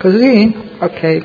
Così? Ok.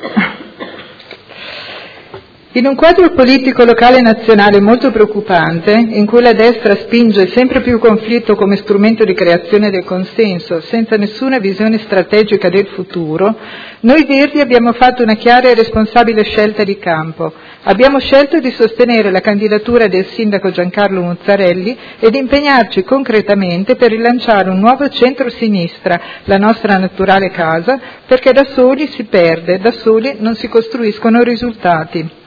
In un quadro politico locale e nazionale molto preoccupante, in cui la destra spinge sempre più conflitto come strumento di creazione del consenso, senza nessuna visione strategica del futuro, noi Verdi abbiamo fatto una chiara e responsabile scelta di campo. Abbiamo scelto di sostenere la candidatura del sindaco Giancarlo Muzzarelli ed impegnarci concretamente per rilanciare un nuovo centro-sinistra, la nostra naturale casa, perché da soli si perde, da soli non si costruiscono risultati.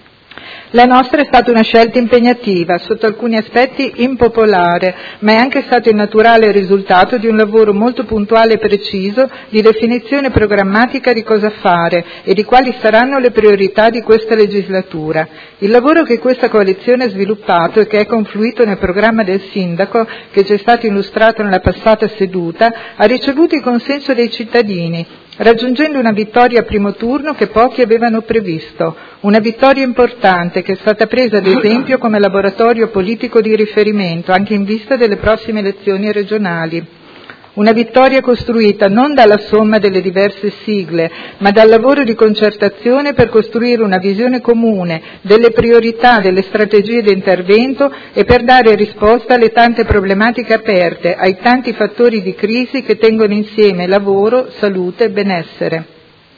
La nostra è stata una scelta impegnativa, sotto alcuni aspetti impopolare, ma è anche stato il naturale risultato di un lavoro molto puntuale e preciso di definizione programmatica di cosa fare e di quali saranno le priorità di questa legislatura. Il lavoro che questa coalizione ha sviluppato e che è confluito nel programma del sindaco, che ci è stato illustrato nella passata seduta, ha ricevuto il consenso dei cittadini, raggiungendo una vittoria a primo turno che pochi avevano previsto, una vittoria importante che è stata presa ad esempio come laboratorio politico di riferimento anche in vista delle prossime elezioni regionali. Una vittoria costruita non dalla somma delle diverse sigle, ma dal lavoro di concertazione per costruire una visione comune delle priorità, delle strategie di intervento e per dare risposta alle tante problematiche aperte, ai tanti fattori di crisi che tengono insieme lavoro, salute e benessere.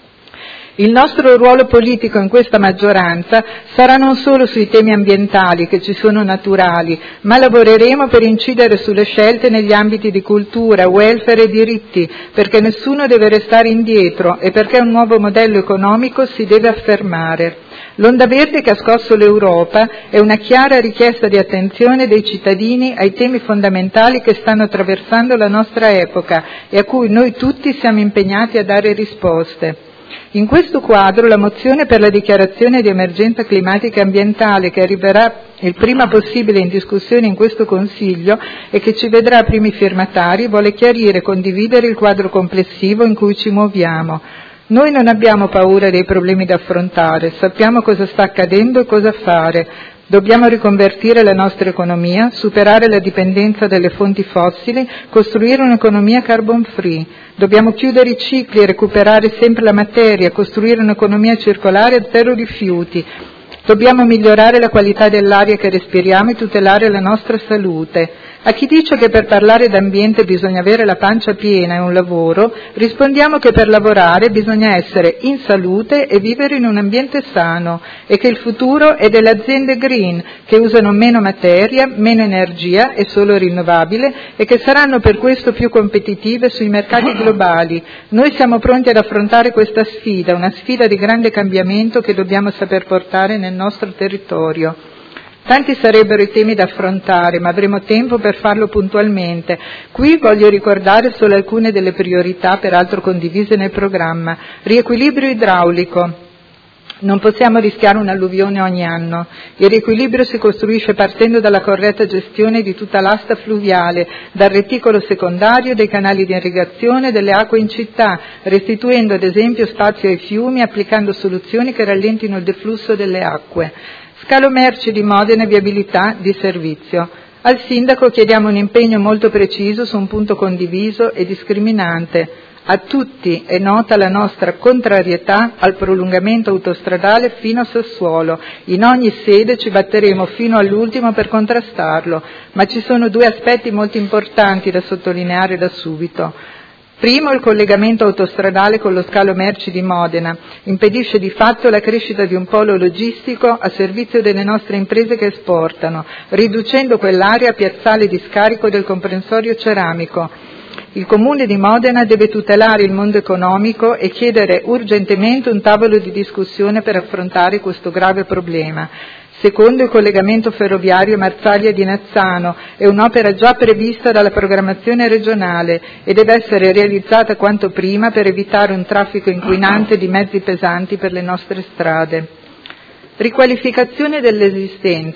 Il nostro ruolo politico in questa maggioranza sarà non solo sui temi ambientali, che ci sono naturali, ma lavoreremo per incidere sulle scelte negli ambiti di cultura, welfare e diritti, perché nessuno deve restare indietro e perché un nuovo modello economico si deve affermare. L'onda verde che ha scosso l'Europa è una chiara richiesta di attenzione dei cittadini ai temi fondamentali che stanno attraversando la nostra epoca e a cui noi tutti siamo impegnati a dare risposte. In questo quadro la mozione per la dichiarazione di emergenza climatica e ambientale, che arriverà il prima possibile in discussione in questo Consiglio e che ci vedrà primi firmatari, vuole chiarire e condividere il quadro complessivo in cui ci muoviamo. Noi non abbiamo paura dei problemi da affrontare, sappiamo cosa sta accadendo e cosa fare. Dobbiamo riconvertire la nostra economia, superare la dipendenza dalle fonti fossili, costruire un'economia carbon free. Dobbiamo chiudere i cicli e recuperare sempre la materia, costruire un'economia circolare a zero rifiuti. Dobbiamo migliorare la qualità dell'aria che respiriamo e tutelare la nostra salute. A chi dice che per parlare d'ambiente bisogna avere la pancia piena e un lavoro, rispondiamo che per lavorare bisogna essere in salute e vivere in un ambiente sano e che il futuro è delle aziende green, che usano meno materia, meno energia e solo rinnovabile e che saranno per questo più competitive sui mercati globali. Noi siamo pronti ad affrontare questa sfida, una sfida di grande cambiamento che dobbiamo saper portare nel nostro territorio. Tanti sarebbero i temi da affrontare, ma avremo tempo per farlo puntualmente. Qui voglio ricordare solo alcune delle priorità, peraltro condivise nel programma. Riequilibrio idraulico. Non possiamo rischiare un'alluvione ogni anno. Il riequilibrio si costruisce partendo dalla corretta gestione di tutta l'asta fluviale, dal reticolo secondario, dei canali di irrigazione, delle acque in città, restituendo ad esempio spazio ai fiumi, applicando soluzioni che rallentino il deflusso delle acque. Scalo merci di Modena e viabilità di servizio. Al sindaco chiediamo un impegno molto preciso su un punto condiviso e discriminante. A tutti è nota la nostra contrarietà al prolungamento autostradale fino a Sassuolo. In ogni sede ci batteremo fino all'ultimo per contrastarlo, ma ci sono due aspetti molto importanti da sottolineare da subito. Primo, il collegamento autostradale con lo scalo merci di Modena impedisce di fatto la crescita di un polo logistico a servizio delle nostre imprese che esportano, riducendo quell'area a piazzale di scarico del comprensorio ceramico. Il Comune di Modena deve tutelare il mondo economico e chiedere urgentemente un tavolo di discussione per affrontare questo grave problema. Secondo, il collegamento ferroviario Marsaglia di Nazzano è un'opera già prevista dalla programmazione regionale e deve essere realizzata quanto prima per evitare un traffico inquinante di mezzi pesanti per le nostre strade. Riqualificazione dell'esistente.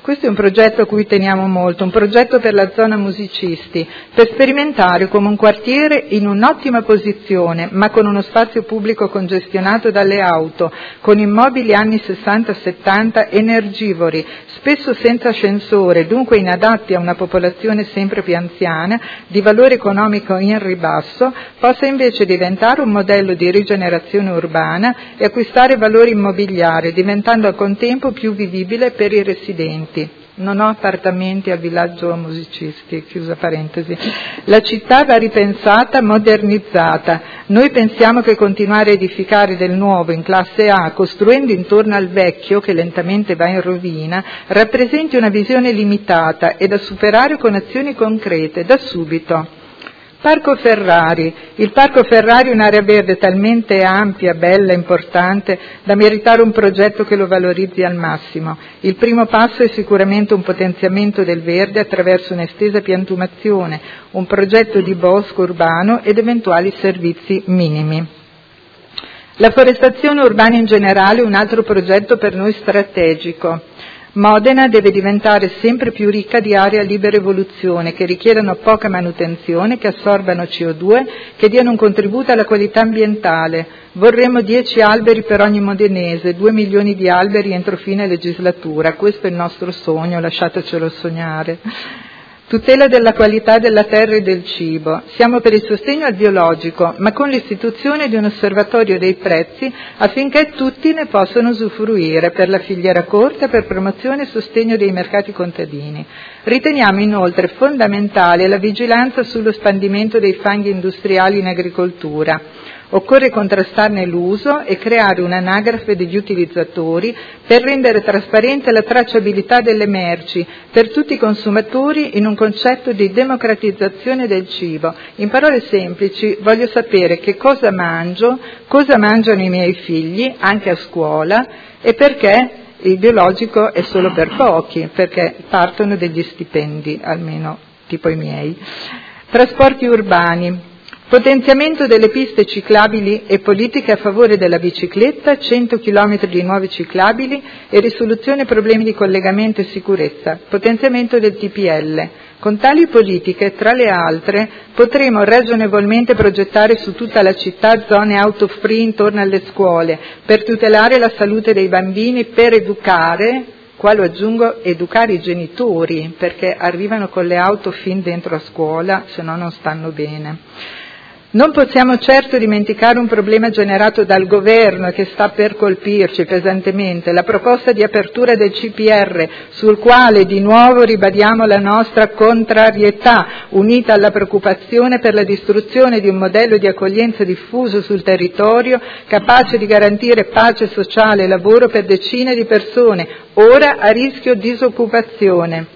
Questo è un progetto a cui teniamo molto, un progetto per la zona musicisti, per sperimentare come un quartiere in un'ottima posizione, ma con uno spazio pubblico congestionato dalle auto, con immobili anni 60-70 energivori, spesso senza ascensore, dunque inadatti a una popolazione sempre più anziana, di valore economico in ribasso, possa invece diventare un modello di rigenerazione urbana e acquistare valore immobiliare, diventando al contempo più vivibile per i residenti. Non ho appartamenti al villaggio musicisti, chiusa parentesi. La città va ripensata, modernizzata. Noi pensiamo che continuare a edificare del nuovo in classe A, costruendo intorno al vecchio, che lentamente va in rovina, rappresenti una visione limitata e da superare con azioni concrete, da subito. Parco Ferrari. Il Parco Ferrari è un'area verde talmente ampia, bella, importante da meritare un progetto che lo valorizzi al massimo. Il primo passo è sicuramente un potenziamento del verde attraverso un'estesa piantumazione, un progetto di bosco urbano ed eventuali servizi minimi. La forestazione urbana in generale è un altro progetto per noi strategico. Modena deve diventare sempre più ricca di aree a libera evoluzione, che richiedano poca manutenzione, che assorbano CO2, che diano un contributo alla qualità ambientale. Vorremmo 10 alberi per ogni modenese, 2 milioni di alberi entro fine legislatura. Questo è il nostro sogno, lasciatecelo sognare. Tutela della qualità della terra e del cibo. Siamo per il sostegno al biologico, ma con l'istituzione di un osservatorio dei prezzi affinché tutti ne possano usufruire per la filiera corta, per promozione e sostegno dei mercati contadini. Riteniamo inoltre fondamentale la vigilanza sullo spandimento dei fanghi industriali in agricoltura. Occorre contrastarne l'uso e creare un'anagrafe degli utilizzatori per rendere trasparente la tracciabilità delle merci per tutti i consumatori in un concetto di democratizzazione del cibo. In parole semplici, voglio sapere che cosa mangio, cosa mangiano i miei figli, anche a scuola, e perché il biologico è solo per pochi, perché partono degli stipendi, almeno tipo i miei. Trasporti urbani. Potenziamento delle piste ciclabili e politiche a favore della bicicletta, 100 km di nuovi ciclabili e risoluzione problemi di collegamento e sicurezza. Potenziamento del TPL. Con tali politiche, tra le altre, potremo ragionevolmente progettare su tutta la città zone auto-free intorno alle scuole, per tutelare la salute dei bambini, per educare, qua lo aggiungo, educare i genitori, perché arrivano con le auto fin dentro a scuola, se no non stanno bene. Non possiamo certo dimenticare un problema generato dal governo e che sta per colpirci pesantemente, la proposta di apertura del CPR, sul quale di nuovo ribadiamo la nostra contrarietà, unita alla preoccupazione per la distruzione di un modello di accoglienza diffuso sul territorio, capace di garantire pace sociale e lavoro per decine di persone, ora a rischio disoccupazione.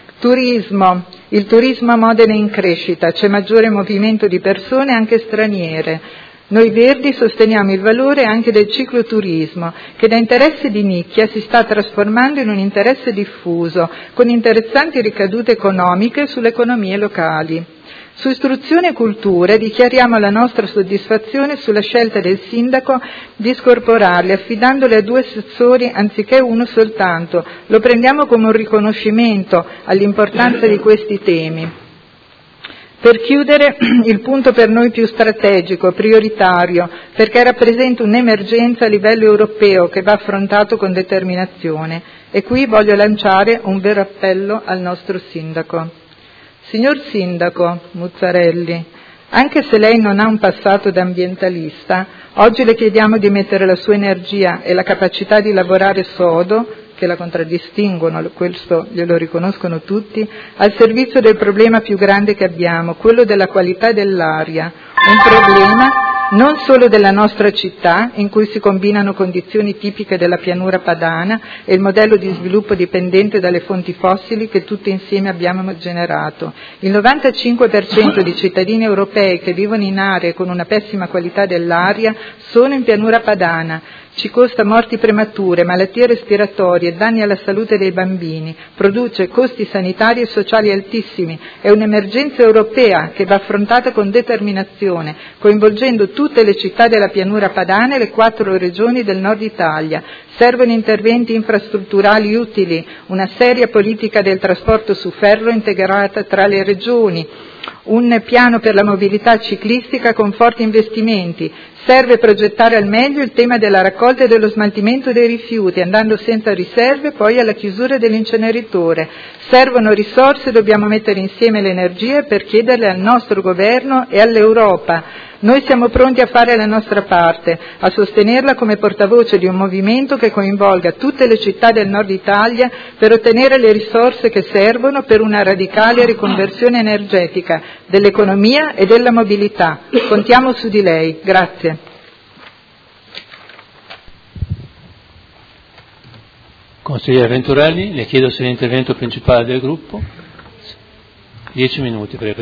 Turismo. Il turismo a Modena è in crescita, c'è maggiore movimento di persone anche straniere. Noi Verdi sosteniamo il valore anche del cicloturismo, che da interesse di nicchia si sta trasformando in un interesse diffuso, con interessanti ricadute economiche sulle economie locali. Su istruzione e cultura dichiariamo la nostra soddisfazione sulla scelta del sindaco di scorporarle, affidandole a 2 assessori anziché uno soltanto. Lo prendiamo come un riconoscimento all'importanza di questi temi. Per chiudere, il punto per noi più strategico, prioritario, perché rappresenta un'emergenza a livello europeo che va affrontato con determinazione. E qui voglio lanciare un vero appello al nostro sindaco. Signor Sindaco Muzzarelli, anche se lei non ha un passato da ambientalista, oggi le chiediamo di mettere la sua energia e la capacità di lavorare sodo, che la contraddistinguono, questo glielo riconoscono tutti, al servizio del problema più grande che abbiamo, quello della qualità dell'aria, un problema non solo della nostra città, in cui si combinano condizioni tipiche della pianura padana e il modello di sviluppo dipendente dalle fonti fossili che tutti insieme abbiamo generato. Il 95% di cittadini europei che vivono in aree con una pessima qualità dell'aria sono in pianura padana. ci costa morti premature, malattie respiratorie, danni alla salute dei bambini, produce costi sanitari e sociali altissimi, è un'emergenza europea che va affrontata con determinazione, coinvolgendo tutte le città della pianura padana e le 4 regioni del nord Italia. Servono interventi infrastrutturali utili, una seria politica del trasporto su ferro integrata tra le regioni, un piano per la mobilità ciclistica con forti investimenti. Serve progettare al meglio il tema della raccolta e dello smaltimento dei rifiuti, andando senza riserve poi alla chiusura dell'inceneritore. Servono risorse, dobbiamo mettere insieme le energie per chiederle al nostro governo e all'Europa. Noi siamo pronti a fare la nostra parte, a sostenerla come portavoce di un movimento che coinvolga tutte le città del nord Italia per ottenere le risorse che servono per una radicale riconversione energetica dell'economia e della mobilità. Contiamo su di lei. Grazie. Consigliere Venturelli, le chiedo se l'intervento principale del gruppo. 10 minuti, prego.